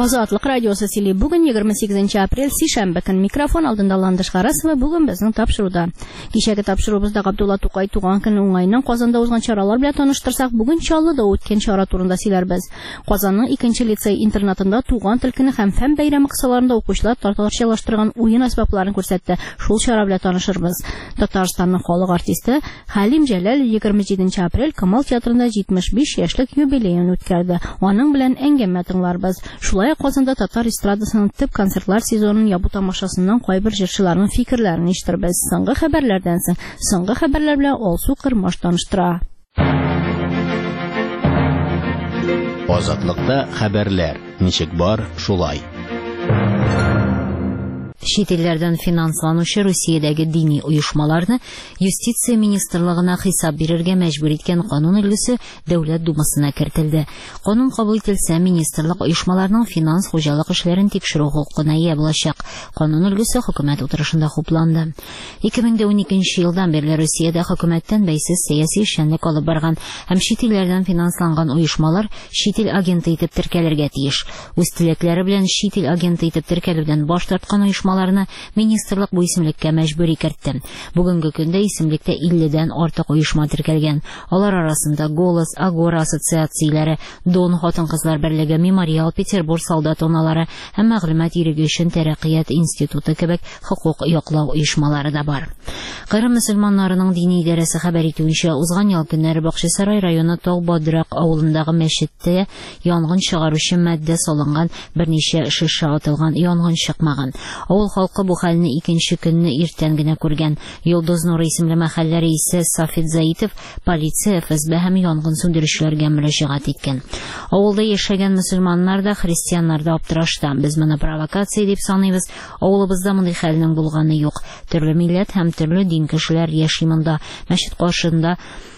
Азатлык радиосы сөйли. Бүген 28 апрель сишәмбе көн микрофон алдында Ландыш Гарасова бүген безнең тапшыруда. Кичәге тапшыруыбызда Габдулла Тукай туган көне уңайның Казанда узган чаралар белән таныштырсак, бүген Чаллыда үткән чара турында сөйләрбез. Казанның 2нче лицей интернатында туган тел көне һәм фән бәйрәме кысаларында укучылар татарчалаштырган уен әсбапларын күрсәтте. Шул чара белән танышырбыз. Татарстанның халык артисты Хәлим Җәләл 27 апрель Камал театрында 75 яшьлек юбилеен үткәрде. Аның белән әңгәмә тыңларбыз. Шулай Казанда татар эстрадасының төп концертлар сезонын ябу тамашасыннан кайбер җырчыларның фикерләрен ишеттербез. Соңгы хәбәрләрдән соң соңгы хәбәрләр белән Алсу Кырмаш таныштыра. Азатлыкта хәбәрләр. Ничек бар, шулай. Чит илләрдән финансланучы Русиядәге дини оешмаларны Юстиция министрлыгына хисап бирергә мәҗбүр иткән канун өлгесе Дәүләт Думасына кертелде. Канун кабул ителсә, министрлык оешмаларның финанс хуҗалык эшләрен тикшерү хукукына ия булачак. Канун өлгесе хөкүмәт утырышында хупланды. 2012 елдан бирле Русиядә хөкүмәттән бәйсез сәяси эшчәнлек алып барган һәм чит илләрдән финансланган оешмалар чит ил агенты итеп теркәлергә тиеш. Үз теләкләре белән чит ил агенты итеп теркәлүдән баш тарткан оешмалар министрлык бу исемлеккә мәҗбүри кертте. Бүгенге көндә исемлектә 50дән артык оешма теркәлгән. Алар арасында Голос, Агора ассоциацияләре, Дон хатын-кызлар берлеге, Мемориал, Петербург солдат аналары һәм мәгълүмат иреге өчен тәрәккыят институты кебек хукук яклау оешмалары да бар. Кырым мөселманнарының дини идарәсе хәбәр итүенчә, узган ял көннәре Бакчасарай районы Тау-Бодрак авылындагы мәчеттә янгын чыгаручы матдә салынган, берничә шиша атылган, янгын чыкмаган. Авыл халкы бу хәлне икенче көнне иртән генә күргән. Йолдыз Нуры исемле мәхәллә рәисе Сафит Заитов полиция, ФСБ һәм янгын сүндерүчеләргә мөрәҗәгать иткән. Авылда яшәгән мөселманнар да, христианнар да аптырашта. Без моны провокация дип саныйбыз. Авылыбызда мондый хәлнең булганы юк. Төрле милләт һәм төрле дин кешеләр яши монда. Мәчет каршында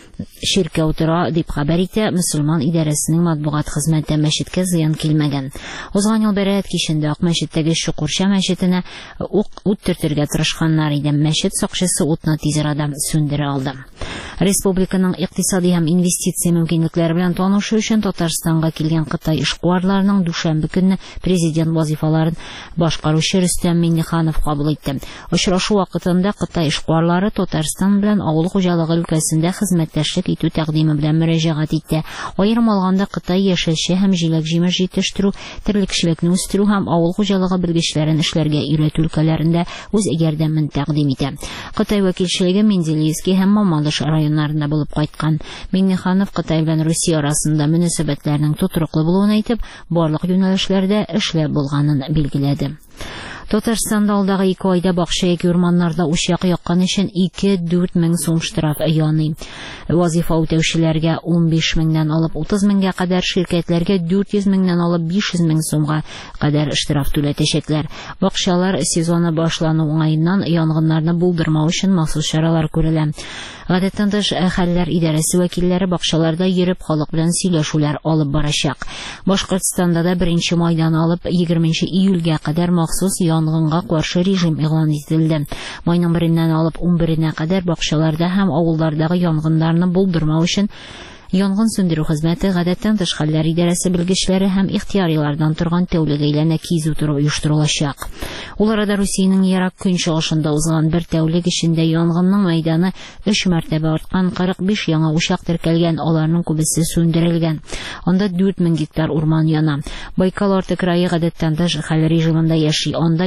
ширкә утыра дип хәбәр итә мөселман идарәсенең матбугат хезмәте. Мәчеткә зыян килмәгән. Узган ел бәраәт кичендә ак мәчеттәге Шукурча мәчетенә ут төртергә тырышканнар иде. Мәчет сакчысы утны тиз арада сүндерә алды. Республиканың икътисади һәм инвестиция мөмкинлекләре белән танышу өчен Татарстанга килгән Кытай эшкуарларының дүшәмбе көнне президент вазифаларын башкаручы Рөстәм Миңнеханов кабул итте. Очрашу вакытында Кытай эшкуарлары Татарстан белән авыл хуҗалыгы өлкәсендә хезмәттәшлек итү тәкъдиме белән мөрәҗәгать итте. Аерым алганда Кытай яшелчә һәм җиләк-җимеш җитештерү, терлекчелекне үстерү һәм авыл хуҗалыгы белгечләрен эшләргә өйрәтү өлкәләрендә үз ярдәмен тәкъдим итә. Кытай вәкилчелеге Менделеевский һәм Мамадыш районнарында булып кайткан. Миңнеханов Кытай белән Русия арасында мөнәсәбәтләрнең тутырыклы булуын әйтеп, барлык юнәлешләрдә эшләп булганын билгеләде. Татарстанда алдагы 2 айда бакча яки урманнарда учак яккан өчен 2-4 мең сум штраф яный. Вазифа үтәүчеләргә 15 меңнән алып 30 меңгә кадәр, ширкәтләргә 400 меңнән алып 500 мең сумга кадәр штраф түләтәчәкләр. Бакчалар сезоны башлану уңаеннан янгыннарны булдырмау өчен махсус чаралар күрелә. Гадәттән тыш хәлләр идарәсе вәкилләре бакчаларда йөреп халык белән сөйләшүләр алып барачак. Башкортстанда да 1 майдан алып 20 июльгә кадәр махсус янгынга каршы режим игълан ителде. Майның 1-ннән алып 11-нә кадәр бакчаларда һәм авыллардагы янгыннарны булдырмау өчен янгын сүндерү хезмәте, гадәттән тыш хәлләр идарәсе белгечләре һәм ихтиярилардан торган тәүлек әйләнә кизү туры оештырылачак. Ул арада Русиянең ерак көнчыгышында узган бер тәүлек эчендә янгынның мәйданы 3 мәртәбә арткан, 45 яңа учак теркәлгән, аларның күбесе сүндерелгән. Анда 4000 гектар урман яна. Байкал арты крае гадәттән тыш хәл режимында яши. Анда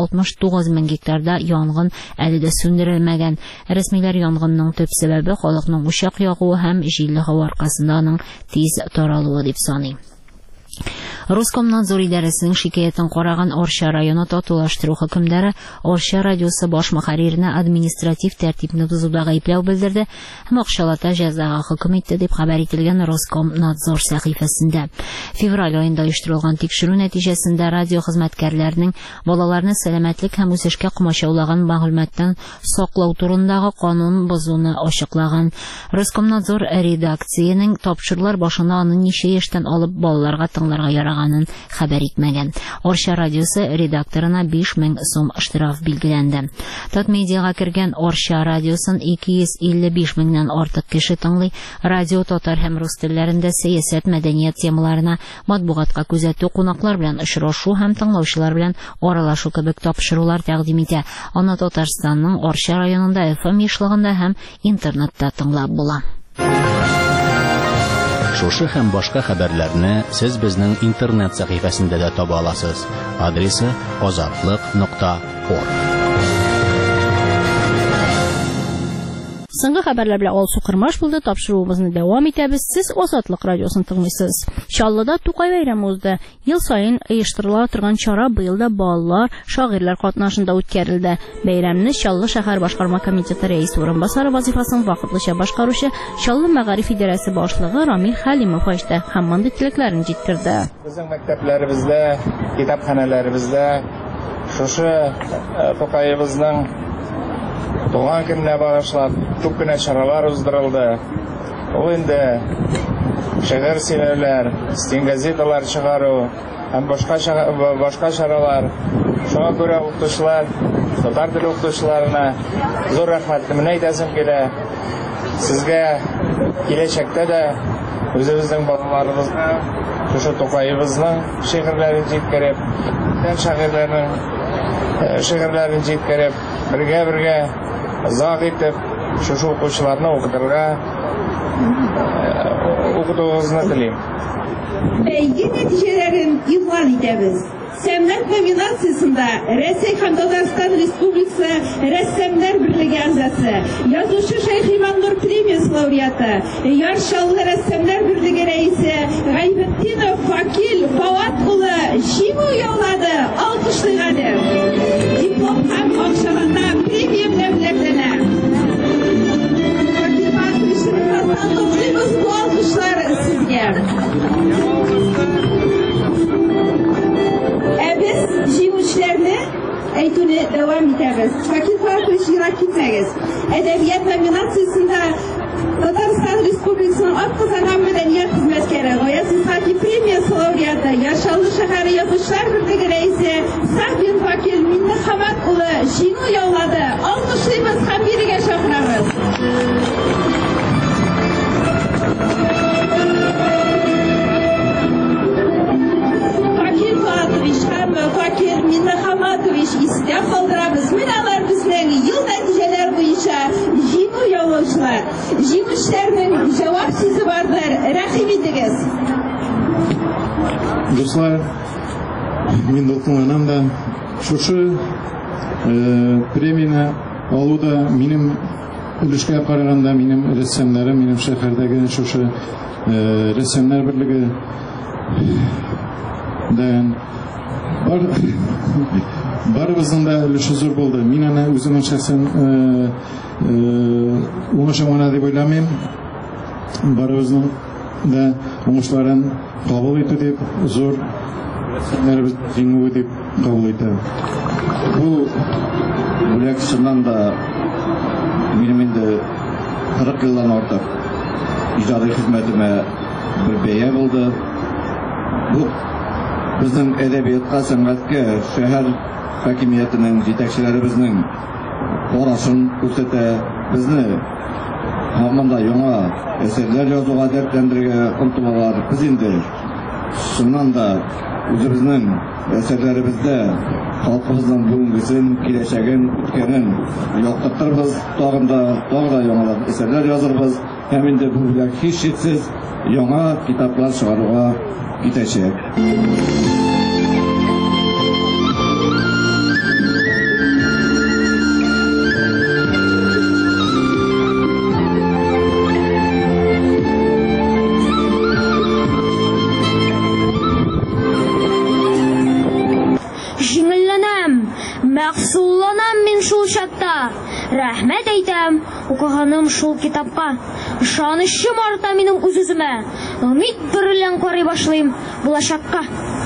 169 мең гектарда янгын әле дә сүндерелмәгән. Рәсмиләр янгынның төп сәбәбе халыкның учак ягуы һәм җилле һава аркасынданың тиз таралуы дип саный. Роскомнадзор идарәсенең шикаятен караган Арча районы татулаштыру хөкемдәре Арча радиосы баш мөхәрриренә административ тәртипне бозуда гаепләү белдерде һәм акчалата җәзага хөкем итте дип хәбәр ителгән Роскомнадзор сәхифәсендә. Февраль аенда оештырылган тикшерү нәтиҗәсендә радио хезмәткәрләренең балаларны сәламәтлек һәм үсешкә комачаулаган мәгълүматтан саклау турындагы канун бозуны ачыклаган. Роскомнадзор редакциянең тапшырулар башына аны ничә яшьтән алып балаларга тыңларга очрағанын хәбәр итмәгән. Арча радиосы редакторына 5000 сум штраф билгеләнде. Татмедиага кергән Арча радиосын 255 меңнән артык кеше тыңлый. Радио татар һәм рус телләрендә сәясәт, мәдәният темаларына, матбугатка күзәтү, кунаклар белән очрашу һәм тыңлаучылар белән аралашу кебек тапшырулар тәкъдим итә. Аны Татарстанның Арча районында FM ешлыгында һәм интернетта тыңлап була. Шушы һәм башка хәбәрләрне сез безнең интернет сәхифәсендә дә таба аласыз. Адресы azatlык.org. Соңгы хәбәрләр белән Алсу Кырмаш булды. Тапшыруыбызны дәвам итәбез. Сез Азатлык радиосын тыңлыйсыз. Чаллыда Тукай бәйрәме узды. Ел саен оештырыла торган чара быел да балалар, шагыйрьләр катнашында үткәрелде. Бәйрәмне Чаллы шәһәр башкарма комитеты рәис урынбасары вазифасын вакытлыча башкаручы Чаллы мәгариф идарәсе башлыгы Рамил Хәлимов ачты һәм мондый теләкләрен җиткерде. Безнең мәктәпләребездә, китапханәләребездә шушы Тукайыбызның туган көненә багышлап күп кенә чаралар уздырылды. Ул инде шәһәр сәйләүләр, стенгазеталар чыгару һәм башка чаралар. Шуңа күрә укытучылар, татар теле укытучыларына зур рәхмәтемне әйтәсем килә. Сезгә киләчәктә дә үзебезнең балаларыбызны, шушы Тукайыбызның шигырьләрен җиткереп, шигырьләрен җиткереп, бергә заг итеп, шушы укучыларны укытуыгызны телим. Бәйге нәтиҗәләрен игълан итәбез. Сәнгать номинациясында Рәсәй һәм Татарстан Республикасы Рәссамнар берлеге әгъзасы, язучы Шәйх Иман-Нур премиясе лауреаты, Яр Чаллы Рәссамнар берлеге рәисе Гайбетдинов Факил Фауат улы җиңү яулады. Алкышлыйгыз. Диплом һәм акчалата премия белән бүләкләнә. Алкышлар сезгә. Biz җиңүчеләрне әйтүне дәвам итәбез. Факир Фауатович, ерак китмәгез. Әдәбият номинациясында Татарстан Республикасының атказанган мәдәният хезмәткәре, Гаяз Исхаки премиясе лауреаты, Яр Чаллы шәһәре язучылар берлеге рәисе Сахбин Факил Миннехамат улы җиңү яулады. Алкышлыйбыз һәм бирегә чакырабыз. Факир Миннехаматович истә калдырабыз. Менә алар безнең ел нәтиҗәләр буенча җиңү яулаучылар. Җиңүчеләрнең җавап сүзе бардыр. Рәхим итегез. Дуслар, мин дулкынланам да шушы премияны алуда минем өлешкә караганда минем рәссамнарым, минем шәһәрдәге шушы рәссамнар берлеге барыбызның да өлеше зур булды. Мин аны үземнең шәхсән уңышымына дип уйламыйм. Барыбызның да уңышларын кабул итү дип зур рәсемнәребез җиңү дип кабул итәм. Бу бүләк чыннан да минем инде 40 елдан артык иҗади хезмәтемә бер бәя булды. Бу безнең әдәбиятка, сәнгатькә шәһәр хакимиятенең җитәкчеләребезнең карашын күрсәтә. Безне һаманда яңа әсәрләр язуга дәртләндерергә омтылалар. Без инде шуннан да үзебезнең әсәрләребездә халкыбызның бүгенгесен, киләчәген, үткәнен яктыртырбыз, тагын да яңа әсәрләр язырбыз. Һәм инде бу бүләк һичшиксез яңа китаплар чыгаруга китәчәк. Мәхсулланам мин шул чакта. Рәхмәт әйтәм укыганым шул китапка. Ышанычым арта минем үз-үземә. Өмид берлән карый башлыйм булачакка.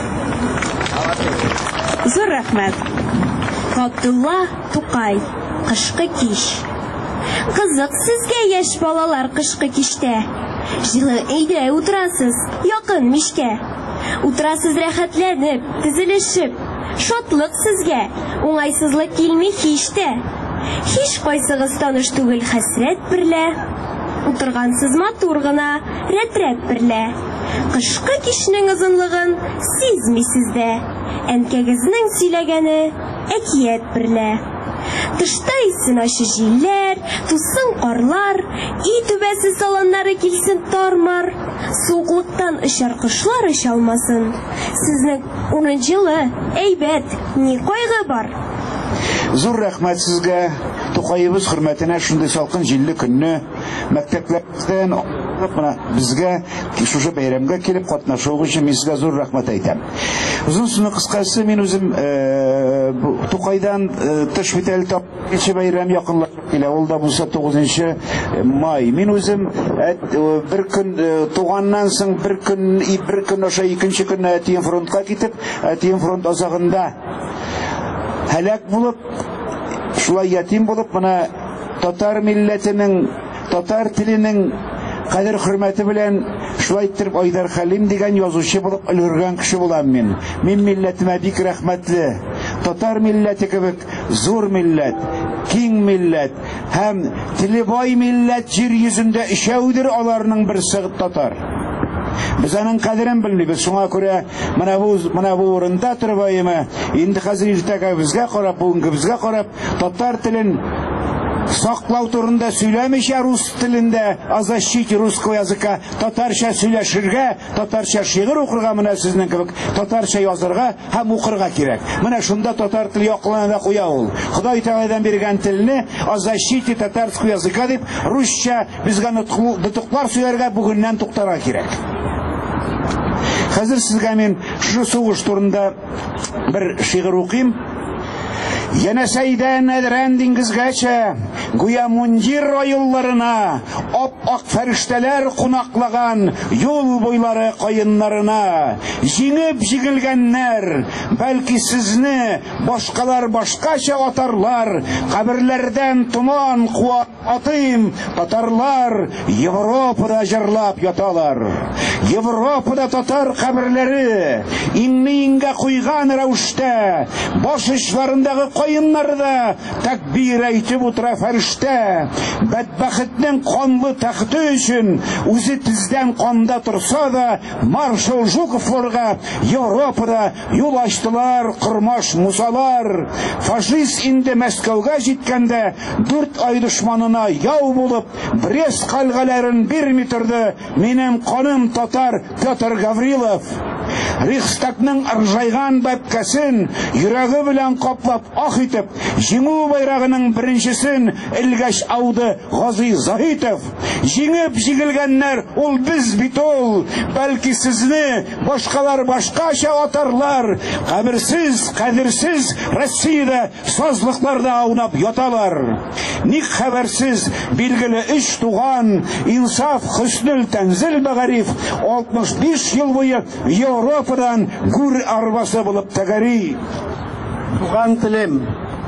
Зур рәхмәт. Габдулла Тукай. Кышкы кич. Кызык сезгә яшь балалар кышкы кичтә. Җылы өйдә утырасыз, якын мичкә. Утырасыз рәхәтләнеп, тезелешеп. Шатлык сезгә, уңайсызлык килми һич тә. Һич кайсыгыз таныш түгел хәсрәт берлә. Утыргансыз матур гына, рәт-рәт берлә. Кышкы кичнең озынлыгын сизмисез дә. Әнкәгезнең сөйләгәне әкият берлә. Тышта исен ачы җилләр, тусын карлар, и түбәсе салоннары килсен тармар. Суыклыктан очар кошлар очалмасын. Сезнең урын җылы, әйбәт, ни кайгы бар? Зур рәхмәт сезгә, Тукайыбыз хөрмәтенә шундый салкын җилле көнне мәктәпләрдән безгә шушы бәйрәмгә килеп катнашуы өчен мин сезгә зур рәхмәт әйтәм. Узын сүзне кыскасы, мин үзем Тукайдан тыш бит әле тапкычы бәйрәм якынлашып килә. Ул да булса 9 май. Мин үзем бер көн туганнан соң бер көн аша икенче көнне әтием фронтка китеп, әтием фронт азагында һәлак булып, шулай ятим булып, менә татар милләтенең, татар теленең кадер хөрмәте белән шулай итеп Айдар Хәлим дигән язучы булып өлгергән кеше булам мин. Мин милләтемә бик рәхмәтле. Татар милләте кебек зур милләт, киң милләт һәм теле бай милләт җир йөзендә ишәүдер, аларның берсе татар. Без аның кадерен белмибез. Шуңа күрә менә бу урында торбаймы, инде хәзер иртәгә безгә карап, бүгенге безгә карап, татар телен саклау турында сөйләмичә рус телендә, о защите русского языка татарча сөйләшергә, татарча шигырь укырга, менә сезнең кебек татарча язарга һәм укырга кирәк. Менә шунда татар теле яклана да куя ул. Ходай Тәгаләдән биргән телне о защите татарского языка дип русча безгә нутыклар сөйләргә бүгеннән туктарга кирәк. Хәзер сезгә мин шу сугыш турында бер шигырь укыйм. Янәсәйдән әдрән диңгезгәчә, гүя мундир аюлларына, ап-ак фәрештәләр кунаклаган юл буйлары каеннарына, җиңеп җигелгәннәр, бәлки сезне башкалар башкача атарлар, каберләрдән томан куа атыйм, татарлар Европада җырлап яталар. Европада татар каберләре иңне-иңгә куйган рәвештә, баш очларындагы каеннарда тәкбир әйтеп утыра фәрештә. Бәдбәхетнең канлы тәхте өчен үзе тиздән канда торса да, маршал Жуковларга Европада юл ачтылар кырмаш мусалар. Фашист инде Мәскәүгә җиткәндә 4 ай дошманына яу булып, Брест калгаларын бирми торды минем каным татар Петр Гаврилов. Рейхстагның ыржайган бәбкәсен йөрәге белән каплап ах итеп, җиңү байрагының беренчесен элгәч ауды Гази Заһитов. Җиңеп җигелгәннәр ул без бит ул, бәлки сезне башкалар башкача атарлар. Каберсез, кадерсез Россиядә сазлыкларда аунап яталар. Ник хәбәрсез билгеле эш туган Инсаф Хөснел Тәнзил Бәгариф 65 ел буе Европадан гүр арбасы булып тәгәри. Туган телем,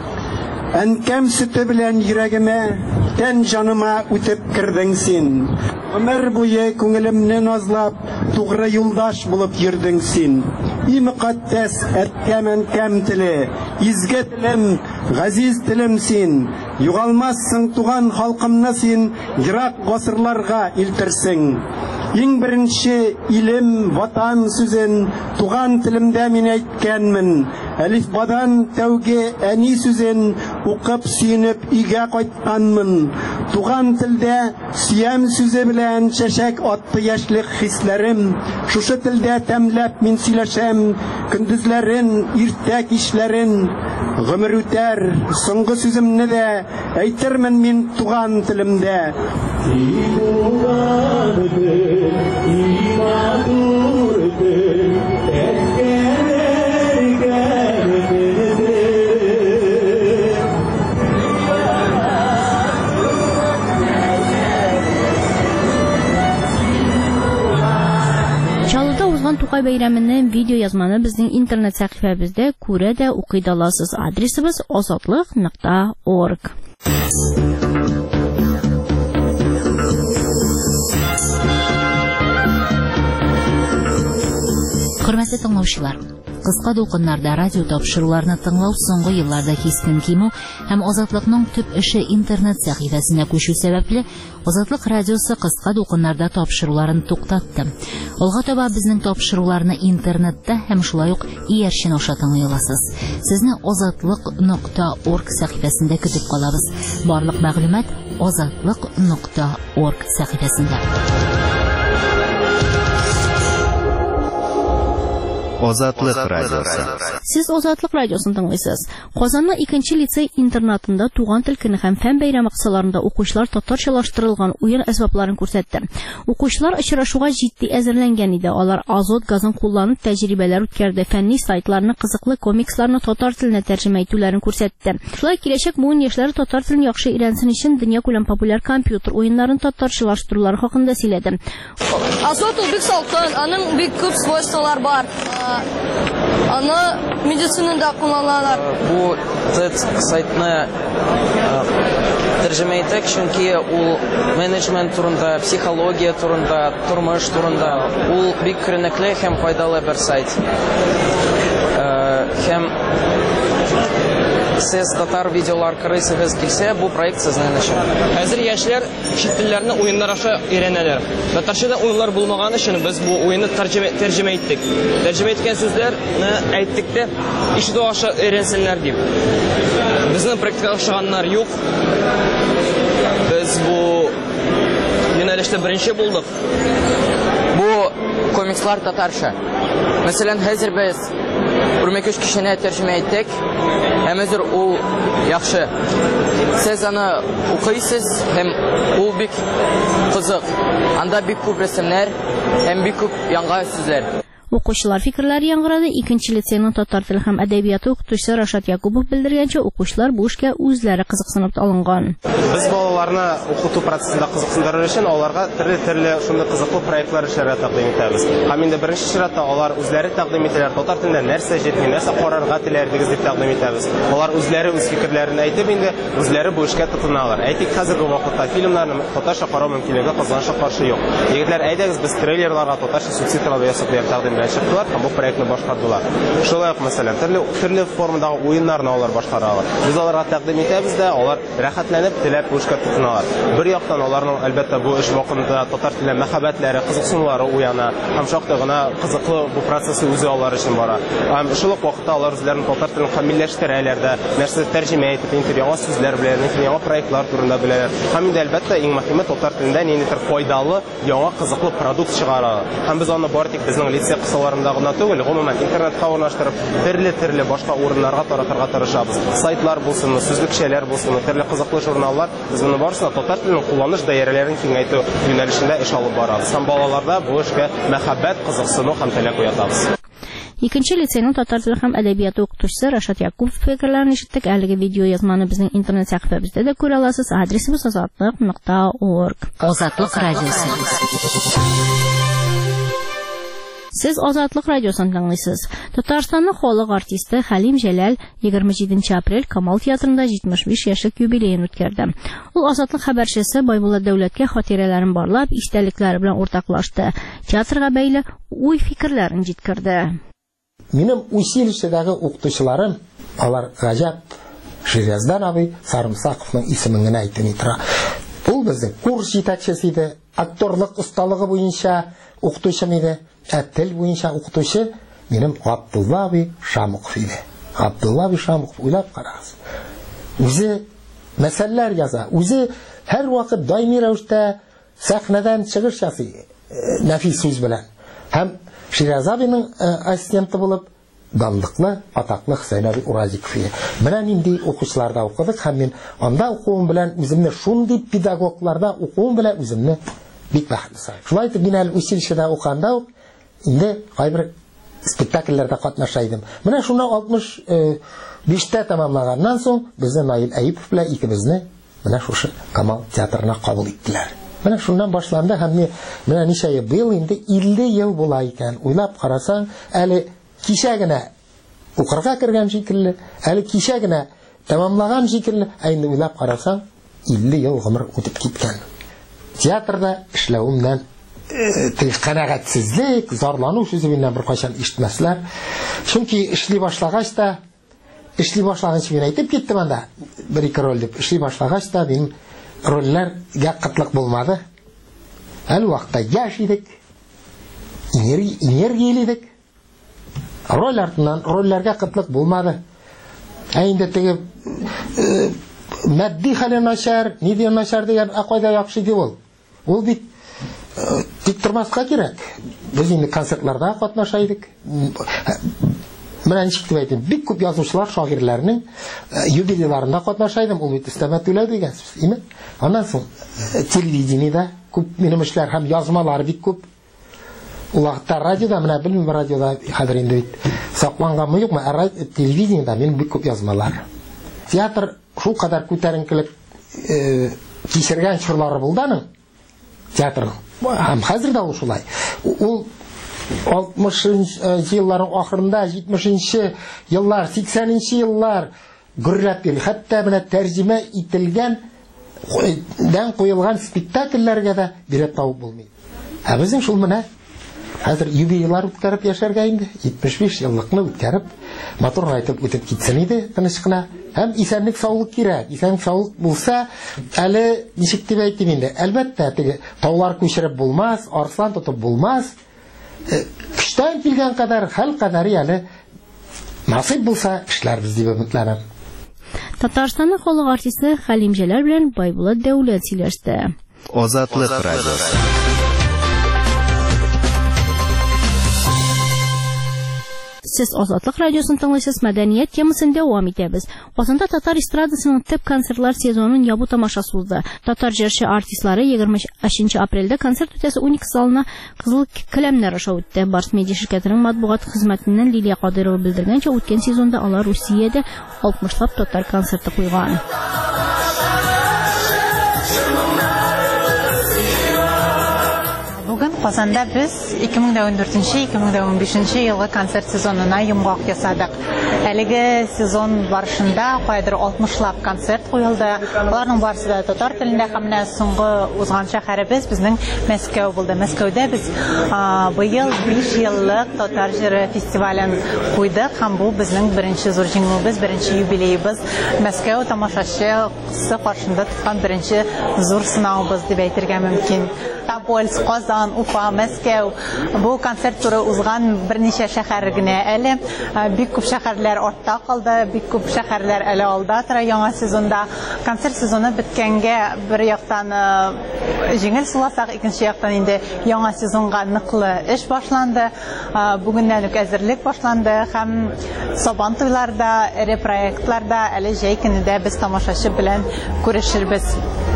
әнкәм сөте белән йөрәгемә, тән җаныма үтеп кирдең син. Гомер буе күңелемне назлап, тугры юлдаш булып йөрдең син. И мөкатдәс әткәм теле, изге телем, газиз телем син. Югалмассың туган халкымны син, ерак гасырларга илтерсең. Иң беренче илем, ватан сүзен туган телемдә мин әйткәнмен. Әлифбадан тәүге әни сүзен укып сөенеп өйгә кайтканмын. Туган телдә сөям сүзе белән чәчәк атты яшьлек хисләрем. Шушы телдә тәмләп мин сөйләшәм, көндезләрен, иртә кичләрен. Гомер үтәр, соңгы сүземне дә әйтермен мин туган телемдә. Чаллыда узган Тукай бәйрәменнән видео язманы безнең интернет сәхифәбездә күрә дә укый да аласыз. Адресыбыз azatlyk.org. Хөрмәтле тыңлаучылар, кыска дулкыннарда радио тапшыруларны тыңлау соңгы елларда кискен кимү һәм Азатлыкның төп эше интернет сәхифәсенә күчү сәбәпле Азатлык радиосы кыска дулкыннарда тапшыруларын туктатты. Алга таба безнең тапшыруларны интернетта һәм шулай ук иярчен аша тыңлый аласыз. Сезне azatlык.org сәхифәсендә көтеп калабыз. Барлык мәгълүмат azatlык.org сәхифәсендә. Азатлык радиосы. Сез Азатлык радиосын тыңлыйсыз. Казанның 2нче лицей интернатында туган тел көне һәм фән бәйрәме кысаларында укучылар татарчалаштырылган уен әсбапларын күрсәтте. Укучылар очрашуга җитди әзерләнгән иде. Алар азот газын кулланып тәҗрибәләр үткәрде. Фәнни сайтларны, кызыклы комиксларны татар теленә тәрҗемә итүләрен күрсәтте. Шулай киләчәк буын яшьләре татар телен яхшы өйрәнсен өчен дөньякүләм популяр компьютер уеннарын татарчалаштырулар хакында сөйләде. Азот ул бик салкын, аның бик күп свойстволар бар. Аны медицинада кулланалар. Бу сайтны тәрҗемә итәк, чөнки ул менеджмент турында, психология турында, тормыш турында ул бик күренекле һәм файдалы бер сайт. Һәм сез татар видеолар карыйсыз килсә, бу проект сезнең өчен. Хәзер яшьләр чит телләрне уеннар аша өйрәнәләр. Татарчада уеннар булмаган өчен без бу уенны тәрҗемә иттек. Тәрҗемә иткән сүзләрне әйттек дә, ишетү аша өйрәнсеннәр дип. Безнең практикага чыганнар юк. Без бу юнәлештә беренче булдык. Бу комикслар татарча. Мәсәлән, хәзер без 23 кешене тәрҗемә иттек. Һәм хәзер ул яхшы. Сез аны укыйсыз һәм ул бик кызык. Анда бик күп рәсемнәр һәм бик күп яңа сүзләр. Укучылар фикерләре яңгырады. 2нче лицейның татар теле һәм әдәбияты укытучысы Рашат Якубов белдергәнчә, укучылар бу эшкә үзләре кызыксынып алынган. Без балаларны укыту процессында кызыксындырыр өчен аларга төрле шундый кызыклы проектлар эшләргә тәкъдим итәбез. Һәм инде беренче чиратта алар үзләре тәкъдим итәләр, татар телендә нәрсә җитми, нәрсә карарга теләрдегез дип тәкъдим итәбез. Алар үзләре үз фикерләрен әйтеп инде үзләре бу эшкә тотыналар. Әйтик, хәзерге вакытта фильмнарны татарча карау мөмкинлеге Казанга каршы юк. Егетләр, әйдәгез без трейлерларга татарча субтитрлар ясап тәкъдим чыктылар һәм бу проектны башкардылар. Шулай ук мәсәлән, төрле формадагы уеннарны алар башкаралар. Без аларга тәкъдим итәбез дә, алар рәхәтләнеп теләп бу эшкә тотыналар. Бер яктан аларның әлбәттә бу эш вакытында татар теленә мәхәббәтләре, кызыксынулары уяна, һәм шактый гына кызыклы бу процессы үзе алар өчен бара. Һәм шул ук вакытта алар үзләренең татар телен камилләштерәләр дә, нәрсә тәрҗемә итеп, яңа сүзләр белән, яңа проектлар турында беләләр. Һәм инде әлбәттә иң мөһиме татар телендә ниндидер файдалы, яңа кызыклы продукт чыгаралар. Һәм без аны бары тик безнең лицей кысаларында гына түгел, гомумән интернетка урнаштырып, төрле башка урыннарга таратырга тырышабыз. Сайтлар булсын, сүзлекчәләр булсын, төрле кызыклы журналлар, без моны барысына татар теленең кулланыш даирәләрен киңәйтү юнәлешендә эш алып барабыз. Һәм балаларда бу эшкә мәхәббәт, кызыксыну һәм теләк уятабыз. 2нче лицейның татар теле һәм әдәбияты укытучысы Рашат Якубов фикерләрен ишеттек. Әлеге видео язманы безнең интернет сәхифәбездә дә күрә аласыз. Адресыбыз azatlык.org. Азатлык радиосы. Сез Азатлык радиосын тыңлыйсыз. Татарстанның халык артисты Хәлим Җәләл 27 апрель Камал театрында 75 яшьлек юбилеен үткәрде. Ул Азатлык хәбәрчесе Байбулат Дәүләткә хатирәләрен барлап, истәлекләре белән уртаклашты. Театрга бәйле уй-фикерләрен җиткерде. Минем училищедәге укытучыларым, алар Гаҗап Шираздан абый Сарымсаковның исемен генә әйтеп тора. Ул безнең курс җитәкчесе иде, акторлык осталыгы буенча укытучы иде. Тел буенча укытучы минем Габдулла абый Шамуков иде. Габдулла абый Шамуков, уйлап карагыз. Үзе мәсьәләләр яза, үзе һәр вакыт даими рәвештә сәхнәдән чыгыш ясый, нәфис сүз белән. Һәм Шираз абыйның ассистенты булып данлыклы, атаклы Хөсәйн абый Уразиков иде. Менә нинди укучыларда укыдык, һәм мин анда укуым белән үземне шундый педагогларда укуым белән үземне бик бәхетле сайладым. Шулай итеп, мин әле училищеда укганда ук инде кайбер спектакльләрдә катнаша идем. Менә шуны 65-тә тәмамлаганнан соң безне Наил Әйипов белән икебезне менә шушы Камал театрына кабул иттеләр. Менә шуннан башланды һәм менә ничә ел быел инде 50 ел була икән. Уйлап карасаң, әле кичә генә укырга кергән шикелле, әле кичә генә тәмамлаган шикелле, инде уйлап карасаң 50 ел гомер үтеп киткән. Театрда эшләвемнән канәгатьсезлек, зарлану сүзе миннән беркайчан ишетмәсләр. Чөнки эшли башлагач та, мин әйтеп киттем анда, бер-ике роль дип, эшли башлагач та минем рольләргә кытлык булмады. Әле вакытта яшь идек, энергияле идек. Роль артыннан рольләргә кытлык булмады. Инде теге матди хәле начар, нидә начар дигән акайда яхшы ди ул. Ул бит тик тормаска кирәк. Без инде концертларда катнаша идек. Менә ничек дип әйтим, бик күп язучылар, шагыйрьләрнең юбилейларында катнаша идем. Ул бит өстәмә түләү дигән сүз, име? Аннан соң телевидениедә күп минем эшләр һәм язмалар бик күп. Ул вакытта радиода, менә белмим, радиода хәзер инде бит сакланганмы юкмы, телевидениедә минем бик күп язмалар. Театр шул кадәр күтәренкелек кичергән чорлары булды аның. Театрның. Һәм хәзер дә ул шулай. Ул 60-нчы елларның ахырында, 70-нче еллар, 80-нче еллар гүррәп йөри. Хәтта менә тәрҗемә ителгән, куелган спектакльләргә дә билет табып булмый. Ә безнең шул менә хәзер юбилейлар үткәреп яшәргә инде, 75 еллыкны үткәреп, матур айтып үтеп китсен иде тыныч кына. Һәм исәнлек, саулык кирәк. Исәнлек, саулык булса, әле ничек дип әйтим инде. Әлбәттә, теге таулар күчереп булмас, арслан тотып булмас. Көчтән килгән кадәр, хәл кадәре әле насыйп булса, эшләрбез дип өметләнәм. Татарстанның халык артисты Хәлим Җәләл белән Байбулат Дәүләт сөйләште. Азатлык радиосы. Сез Азатлык радиосын тыңлыйсыз, мәдәният темасын дәвам итәбез. Казанда татар эстрадасының төп концертлар сезонын ябу тамашасы узды. Татар җырчы артистлары 23 апрельдә концерт үтәсе 12 залына кызыл келәмнәр аша үтте. Барс медиа ширкәтенең матбугат хезмәтеннән Лилия Кадырова белдергәнчә, үткән сезонда алар Русиядә 60лап татар концерты куйган. Бүген Казанда без 2014-2015 елгы концерт сезонына йомгак ясадык. Әлеге сезон барышында кайдыр 60лап концерт куелды. Аларның барысы да татар телендә һәм менә соңгы узган шәһәребез безнең Мәскәү булды. Мәскәүдә без быел 5 еллык татар җыры фестивален куйдык һәм бу безнең беренче зур җиңүбез, беренче юбилейбыз. Мәскәү тамашачысы каршында тоткан беренче зур сынавыбыз дип әйтергә мөмкин. Тобольск, Казан, Уфа, Мәскәү. Бу концерт туры узган берничә шәһәр генә әле. Бик күп шәһәрләр артта калды, бик күп шәһәрләр әле алда тора яңа сезонда. Концерт сезоны беткәнгә бер яктан җиңел суласак, икенче яктан инде яңа сезонга ныклы эш башланды. Бүгеннән үк әзерлек башланды һәм Сабан туйларда, эре проектларда әле җәй көнендә без тамашачы белән күрешербез.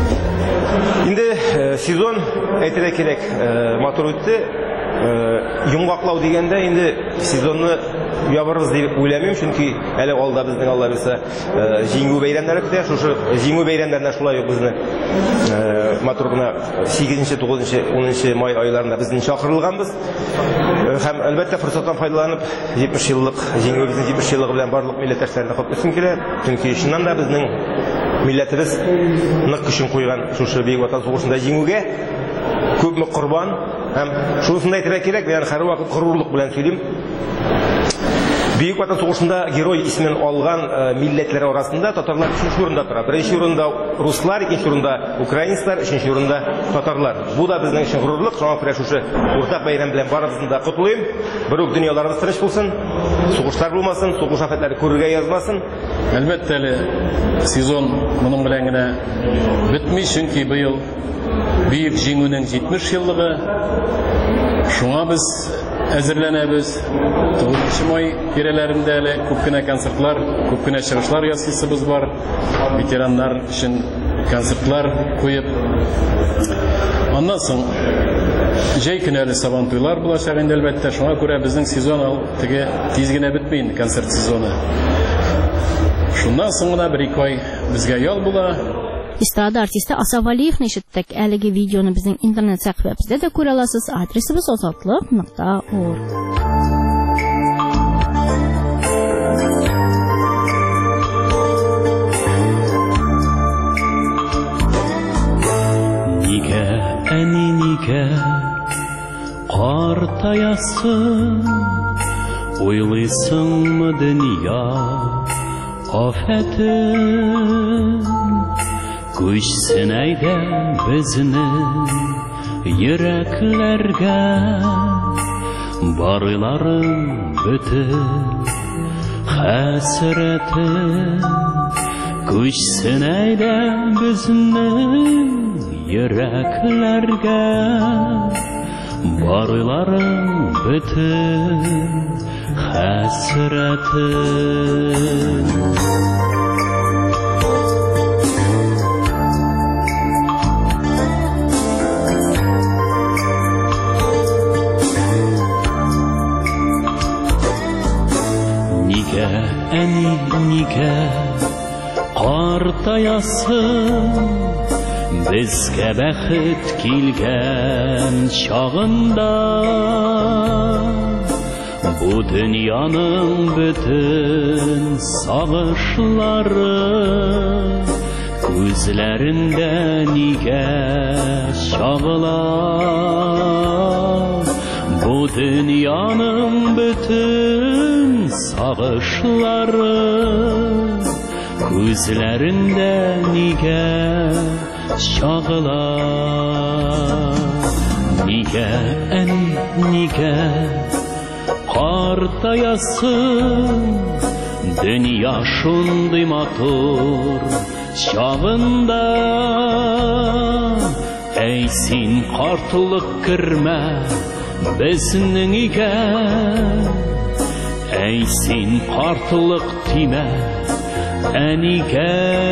Инде сезон әйтергә кирәк, матур үтте. Йомгаклау дигәндә инде сезонны ябарбыз дип уйламыйм, чөнки әле алда безнең Алла билса җиңү бәйрәмнәре көтә. Шушы җиңү бәйрәмнәренә шулай ук безне матур гына 8-нче, 9-нче, 10-нче май айларында безнең чакырылганбыз. Һәм әлбәттә форсаттан файдаланып 70 еллык җиңүбезнең 70 еллыгы белән барлык милләттәшләрне котлыйсым килә. Чөнки чыннан да безнең милләтебез нык көчен куйган шушы бөек ватан сугышында җиңүгә күпме корбан һәм шунысын әйтергә кирәк, яны һәр вакыт горурлык белән сөйлим. Бөек ватан сугышында герой исемен алган милләтләр арасында татарлар 3нче урында тора. Беренче урында руслар, икенче урында украинецлар, өченче урында татарлар. Бу да безнең өчен горурлык. Шуңа күрә шушы уртак бәйрәм белән барыбызны да котлыйм. Бер үк дөньяларыбыз тыныч булсын, сугышлар булмасын, сугыш афәтләре күрергә язмасын. Әлбәттә әле сезон моның белән генә бетми, чөнки быел бөек җиңүнең 70 еллыгы. Шуңа без әзерләнәбез. 9 май тирәләрендә әле күп кенә концертлар, күп кенә чыгышлар ясыйсыбыз бар. Ветераннар өчен концертлар куеп. Аннан соң җәй көне әле Сабан туйлар булачак инде әлбәттә. Шуңа күрә безнең сезон теге тиз генә бетми инде концерт сезоны. Шуннан соң гына 1-2 ай безгә ял була. Эстрада артисты Асаф Алиевны ишеттек. Әлеге видеоны безнең интернет сәхифәбездә дә күрә аласыз. Адресыбыз azatlыk.org. Нигә, әни, нигә қартаясың, ойлайсыңмы дүния афетін? Көшсін әйді біздің йөрәкләргә, барыларың бітіп хәсрәтің. Көшсін әйді біздің йөрәкләргә, барыларың бітіп хәсрәтің. Әни, нигә қартаясың, безгә бәхет килгән чагында? Бу дөньяның бөтен сагышлары күзләрендә нигә чагыла? Бу дөньяның бөтен сагышлары күзләрендә нигә чагыла? Нигә, әни, нигә картаясың, дөнья шундый матур чагында? Әй, син картлык кермә безнең өйгә, әй, син картлык тимә әнигә.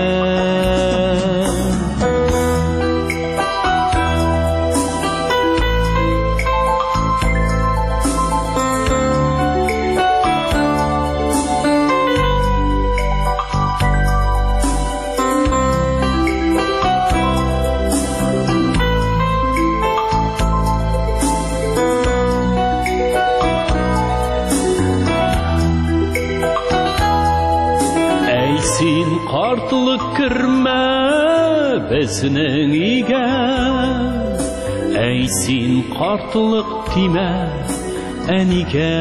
Картлык кермә безнең өйгә, әй, син картлык тимә әнигә.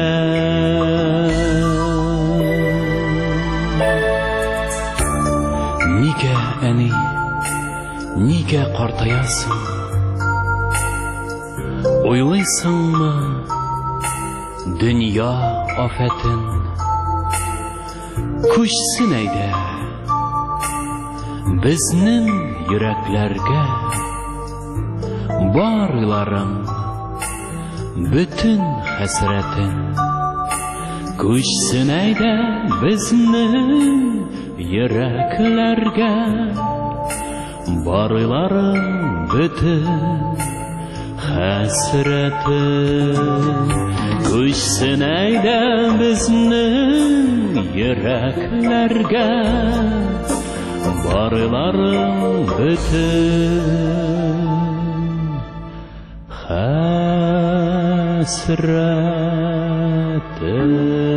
Нигә, әни, нигә картаясың? Уйлыйсыңмы дөнья афәтен? Күчсен әйдә безнең йөрәкләргә, барыларың бөтен хәсрәтен. Күчсен әйдә безнең йөрәкләргә, барыларың бөтен хәсрәтен. Күчсен әйдә безнең йөрәкләргә, барыларың бөтен хәсрәтен.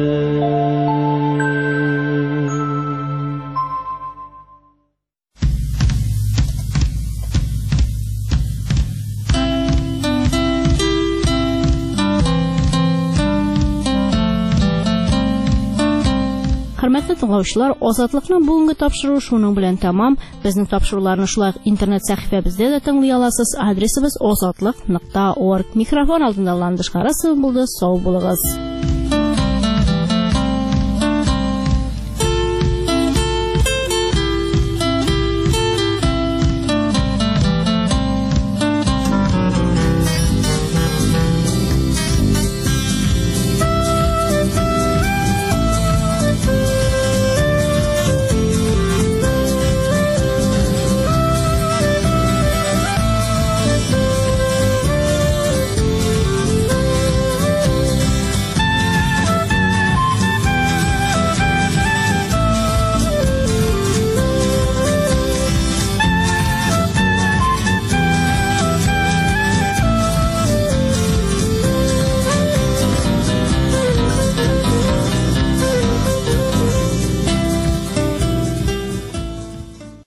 Хөрмәтле тыңлаучылар, Азатлыкның бүгенге тапшыруы шуның белән тәмам. Безнең тапшыруларны шулай интернет сәхифәбездә дә тыңлый аласыз. Адресыбыз azatlык.org. Микрофон алдында Ландыш Карасов булды. Сау булыгыз.